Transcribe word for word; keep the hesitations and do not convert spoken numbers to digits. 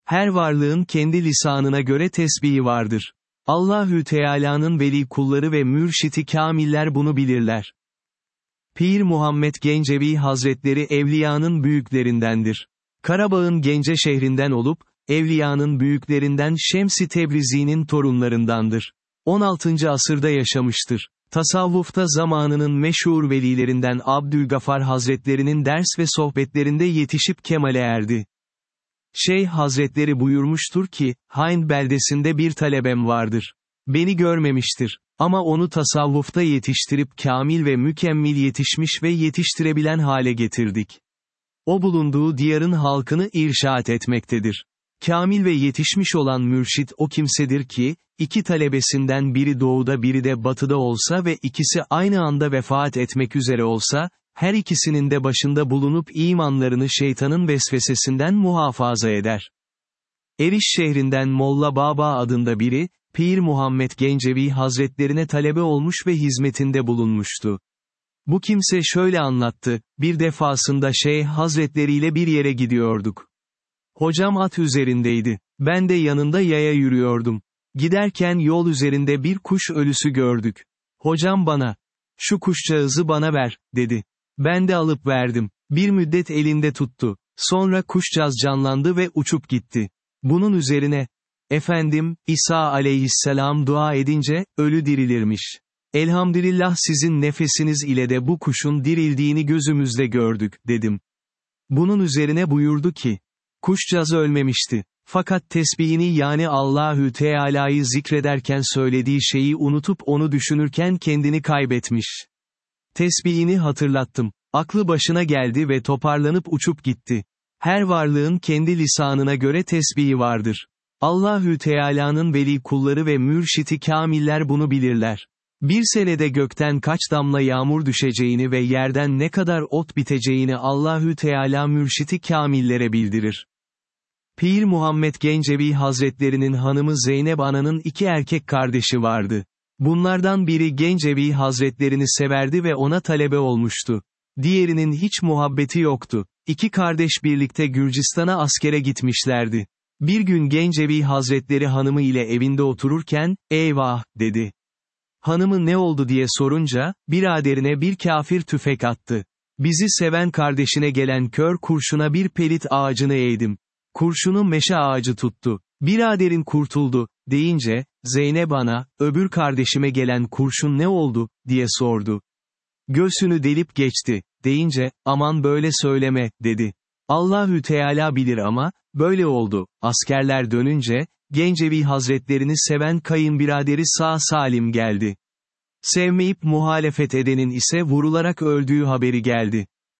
Her varlığın kendi lisanına göre tesbihi vardır. Allahü Teala'nın veli kulları ve mürşiti kamiller bunu bilirler. Pir Muhammed Gencevi Hazretleri evliyanın büyüklerindendir. Karabağ'ın Gence şehrinden olup, evliyanın büyüklerinden Şems-i Tebrizi'nin torunlarındandır. on altıncı asırda yaşamıştır. Tasavvufta zamanının meşhur velilerinden Abdülgafar Hazretlerinin ders ve sohbetlerinde yetişip kemale erdi. Şeyh Hazretleri buyurmuştur ki, Hind beldesinde bir talebem vardır. Beni görmemiştir. Ama onu tasavvufta yetiştirip kamil ve mükemmel yetişmiş ve yetiştirebilen hale getirdik. O bulunduğu diyarın halkını irşad etmektedir. Kamil ve yetişmiş olan mürşit o kimsedir ki, iki talebesinden biri doğuda biri de batıda olsa ve ikisi aynı anda vefat etmek üzere olsa, her ikisinin de başında bulunup imanlarını şeytanın vesvesesinden muhafaza eder. Eriş şehrinden Molla Baba adında biri, Pir Muhammed Gencevi Hazretlerine talebe olmuş ve hizmetinde bulunmuştu. Bu kimse şöyle anlattı, bir defasında Şeyh Hazretleri ile bir yere gidiyorduk. Hocam at üzerindeydi. Ben de yanında yaya yürüyordum. Giderken yol üzerinde bir kuş ölüsü gördük. Hocam bana, şu kuşcağızı bana ver, dedi. Ben de alıp verdim. Bir müddet elinde tuttu. Sonra kuşcağız canlandı ve uçup gitti. Bunun üzerine, efendim, İsa aleyhisselam dua edince, ölü dirilirmiş. Elhamdülillah sizin nefesiniz ile de bu kuşun dirildiğini gözümüzde gördük, dedim. Bunun üzerine buyurdu ki, kuşcağız ölmemişti. Fakat tesbihini yani Allahü Teala'yı zikrederken söylediği şeyi unutup onu düşünürken kendini kaybetmiş. Tesbihini hatırlattım. Aklı başına geldi ve toparlanıp uçup gitti. Her varlığın kendi lisanına göre tesbihi vardır. Allahü Teala'nın veli kulları ve mürşiti kamiller bunu bilirler. Bir senede gökten kaç damla yağmur düşeceğini ve yerden ne kadar ot biteceğini Allahü Teala mürşiti kamillere bildirir. Pir Muhammed Gencevi Hazretlerinin hanımı Zeynep Ana'nın iki erkek kardeşi vardı. Bunlardan biri Gencevi Hazretlerini severdi ve ona talebe olmuştu. Diğerinin hiç muhabbeti yoktu. İki kardeş birlikte Gürcistan'a askere gitmişlerdi. Bir gün Gencevi Hazretleri hanımı ile evinde otururken, eyvah, dedi. Hanımı ne oldu diye sorunca, biraderine bir kafir tüfek attı. Bizi seven kardeşine gelen kör kurşuna bir pelit ağacını eğdim. Kurşunu meşe ağacı tuttu. Biraderin kurtuldu, deyince, Zeynep Ana, öbür kardeşime gelen kurşun ne oldu, diye sordu. Göğsünü delip geçti, deyince, aman böyle söyleme, dedi. Allahü Teala bilir ama, böyle oldu. Askerler dönünce, Gencevi Hazretlerini seven kayınbiraderi sağ salim geldi. Sevmeyip muhalefet edenin ise vurularak öldüğü haberi geldi.